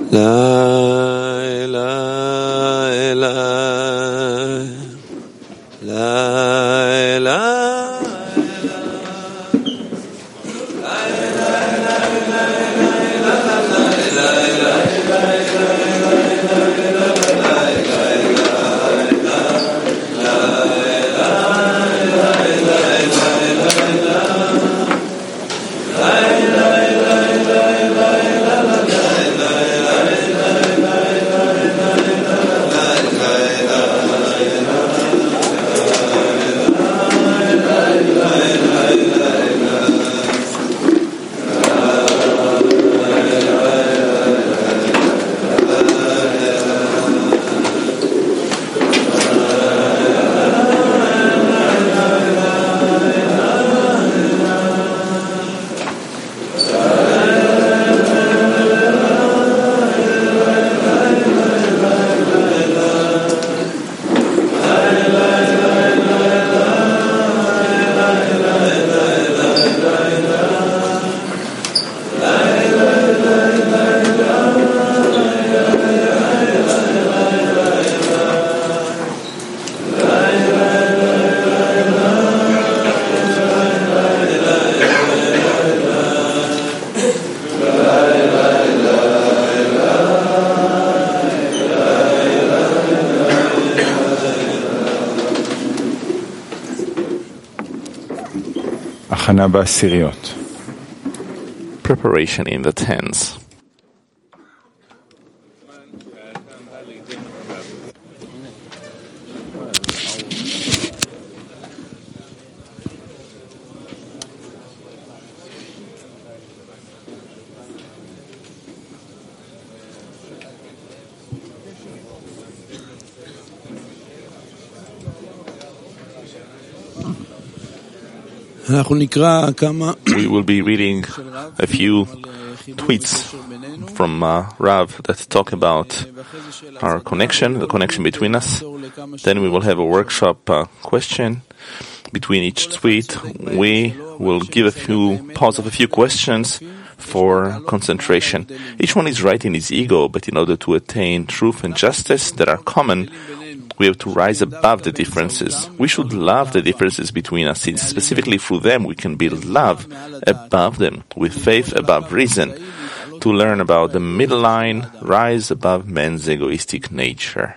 Preparation in the tens. We will be reading a few tweets from Rav that talk about our connection, the connection between us. Then we will have a workshop question between each tweet. We will pause of a few questions for concentration. Each one is right in his ego, but in order to attain truth and justice that are common, we have to rise above the differences. We should love the differences between us, since specifically through them we can build love above them, with faith above reason, to learn about the middle line, rise above man's egoistic nature.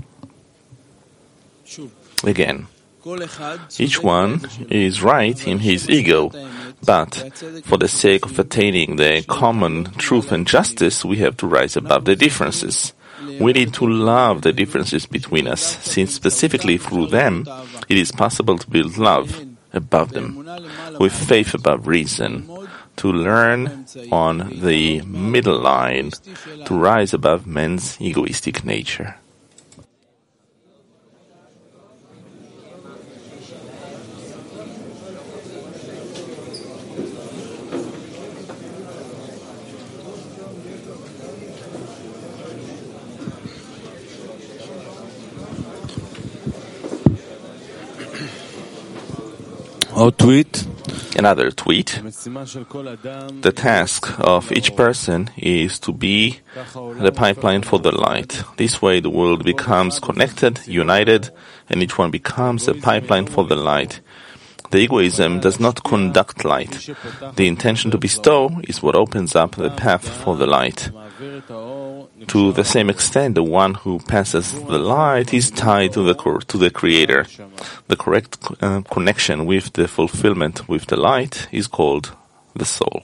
Again, each one is right in his ego, but for the sake of attaining the common truth and justice, we have to rise above the differences. We need to love the differences between us, since specifically through them it is possible to build love above them, with faith above reason, to learn on the middle line, to rise above man's egoistic nature. Another tweet. The task of each person is to be the pipeline for the light. This way the world becomes connected, united, and each one becomes a pipeline for the light. The egoism does not conduct light. The intention to bestow is what opens up the path for the light. To the same extent, the one who passes the light is tied to the Creator. The correct connection with the fulfillment with the light is called the soul.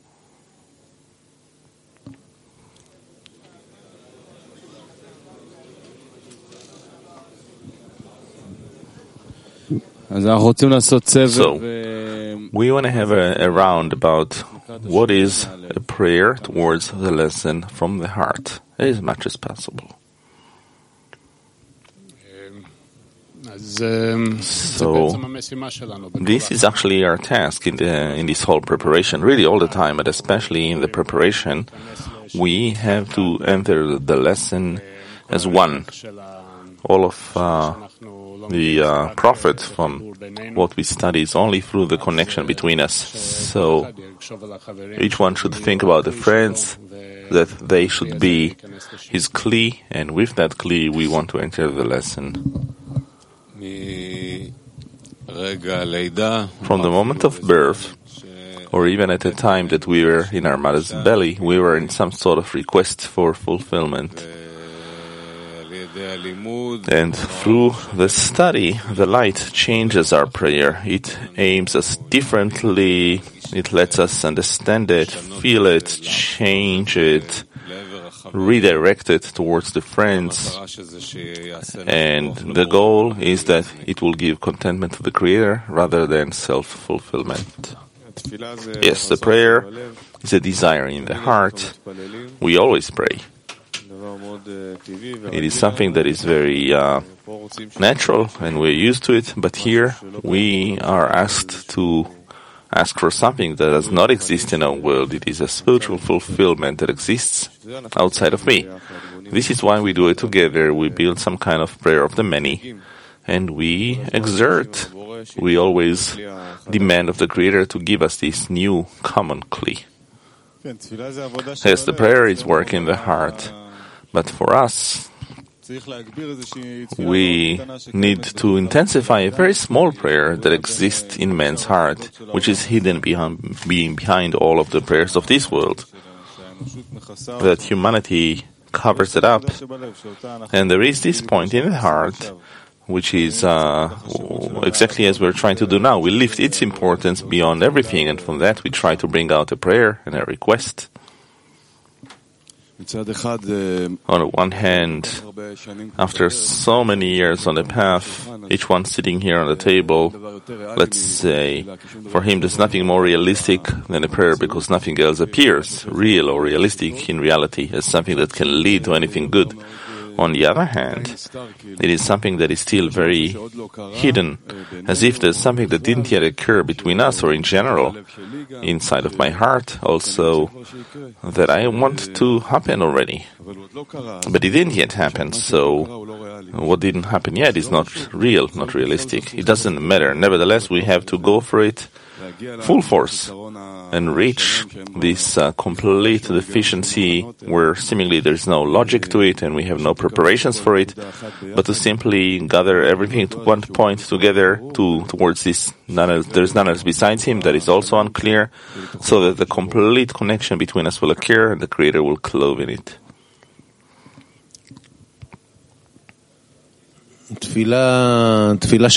So, we want to have a round about what is a prayer towards the lesson from the heart, as much as possible. So, this is actually our task in this whole preparation, really all the time, but especially in the preparation, we have to enter the lesson as one. All of the profit from what we study is only through the connection between us. So each one should think about the friends that they should be his kli, and with that kli we want to enter the lesson. From the moment of birth, or even at the time that we were in our mother's belly, we were in some sort of request for fulfillment. And through the study, the light changes our prayer. It aims us differently. It lets us understand it, feel it, change it, redirect it towards the friends. And the goal is that it will give contentment to the Creator rather than self-fulfillment. Yes, the prayer is a desire in the heart. We always pray. It is something that is very natural and we're used to it, but here we are asked to ask for something that does not exist in our world. It is a spiritual fulfillment that exists outside of me. This is why we do it together. We build some kind of prayer of the many, and we exert. We always demand of the Creator to give us this new common kli. Yes, the prayer is work in the heart. But for us, we need to intensify a very small prayer that exists in man's heart, which is hidden behind all of the prayers of this world. That humanity covers it up. And there is this point in the heart, which is exactly as we're trying to do now. We lift its importance beyond everything, and from that we try to bring out a prayer and a request. On the one hand, after so many years on the path, each one sitting here on the table, let's say, for him there's nothing more realistic than a prayer because nothing else appears real or realistic in reality as something that can lead to anything good. On the other hand, it is something that is still very hidden, as if there's something that didn't yet occur between us or in general, inside of my heart also, that I want to happen already. But it didn't yet happen, so what didn't happen yet is not real, not realistic. It doesn't matter. Nevertheless, we have to go for it full force and reach this complete deficiency where seemingly there's no logic to it and we have no preparations for it, but to simply gather everything to one point together towards this, there's none else besides him, that is also unclear, so that the complete connection between us will occur and the Creator will clothe in it. Prayer,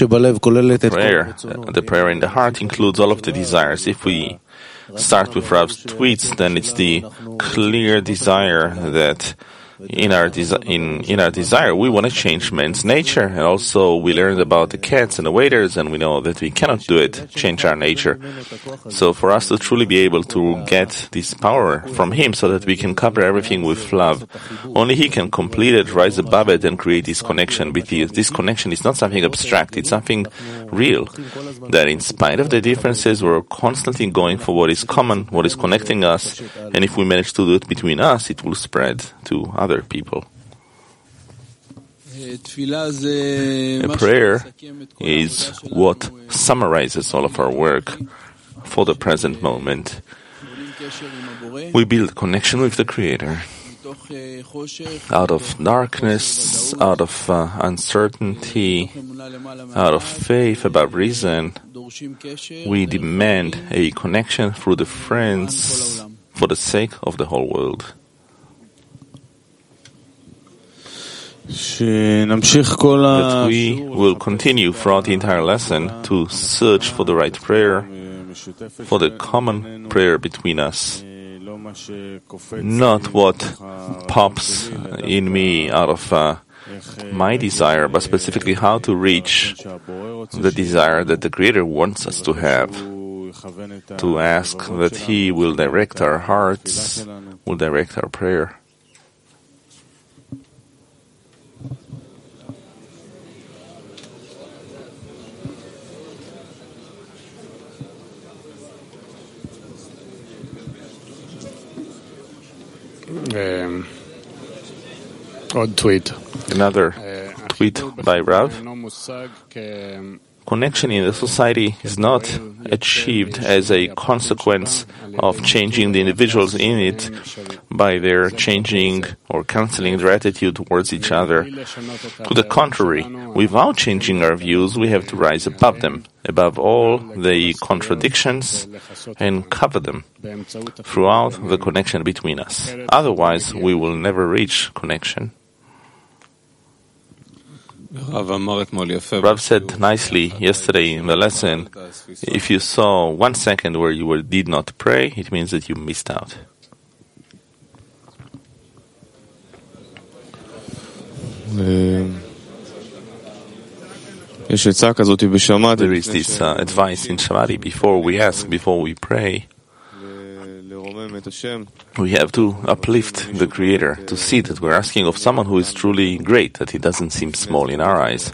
the prayer in the heart includes all of the desires. If we start with Rav's tweets, then it's the clear desire that in our desire we want to change man's nature, and also we learned about the cats and the waiters, and we know that we cannot do it, change our nature. So for us to truly be able to get this power from him so that we can cover everything with love, only he can complete it, rise above it, and create this connection with you. This connection is not something abstract, it's something real, that in spite of the differences we're constantly going for what is common, what is connecting us, and if we manage to do it between us, it will spread to other people. A prayer is what summarizes all of our work for the present moment. We build connection with the Creator. Out of darkness, out of uncertainty, out of faith above reason, we demand a connection through the friends for the sake of the whole world. That we will continue throughout the entire lesson to search for the right prayer, for the common prayer between us, not what pops in me out of my desire, but specifically how to reach the desire that the Creator wants us to have, to ask that He will direct our hearts, will direct our prayer. Another tweet by Rav. Connection in the society is not achieved as a consequence of changing the individuals in it by their changing or canceling their attitude towards each other. To the contrary, without changing our views, we have to rise above them, above all the contradictions, and cover them throughout the connection between us. Otherwise, we will never reach connection. Rav said nicely yesterday in the lesson, if you saw 1 second where you did not pray, it means that you missed out. There is this advice in Shamari, before we ask, before we pray, we have to uplift the Creator, to see that we're asking of someone who is truly great, that he doesn't seem small in our eyes.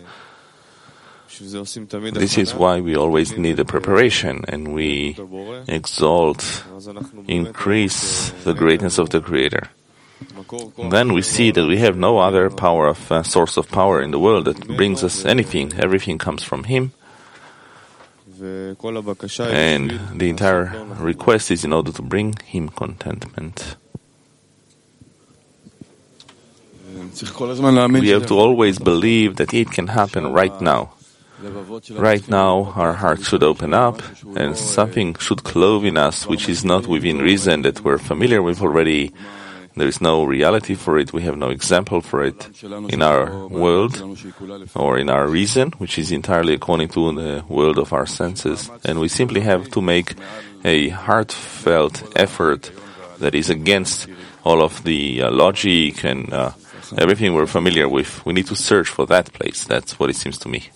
This is why we always need a preparation, and we exalt, increase the greatness of the Creator. Then we see that we have no other source of power in the world that brings us anything. Everything comes from Him. And the entire request is in order to bring Him contentment. We have to always believe that it can happen right now. Right now, our heart should open up, and something should clothe in us which is not within reason, that we're familiar with already. There is no reality for it. We have no example for it in our world or in our reason, which is entirely according to the world of our senses. And we simply have to make a heartfelt effort that is against all of the logic and everything we're familiar with. We need to search for that place. That's what it seems to me.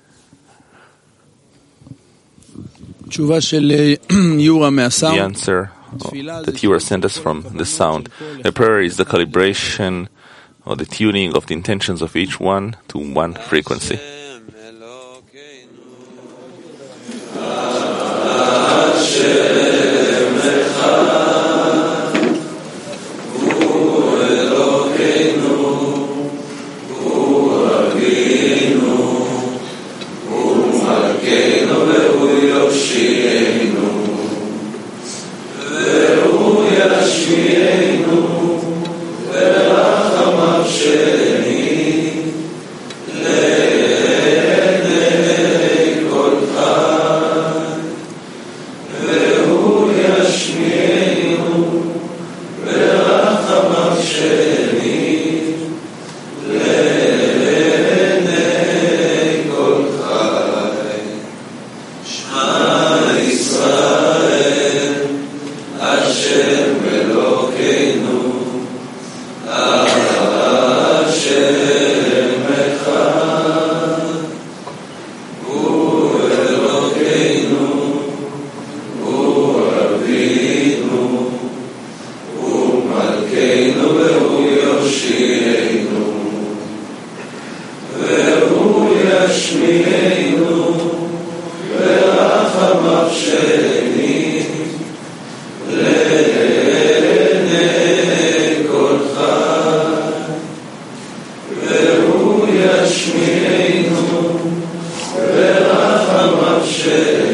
The answer that you are sent us from the sound. A prayer is the calibration or the tuning of the intentions of each one to one frequency. Shame.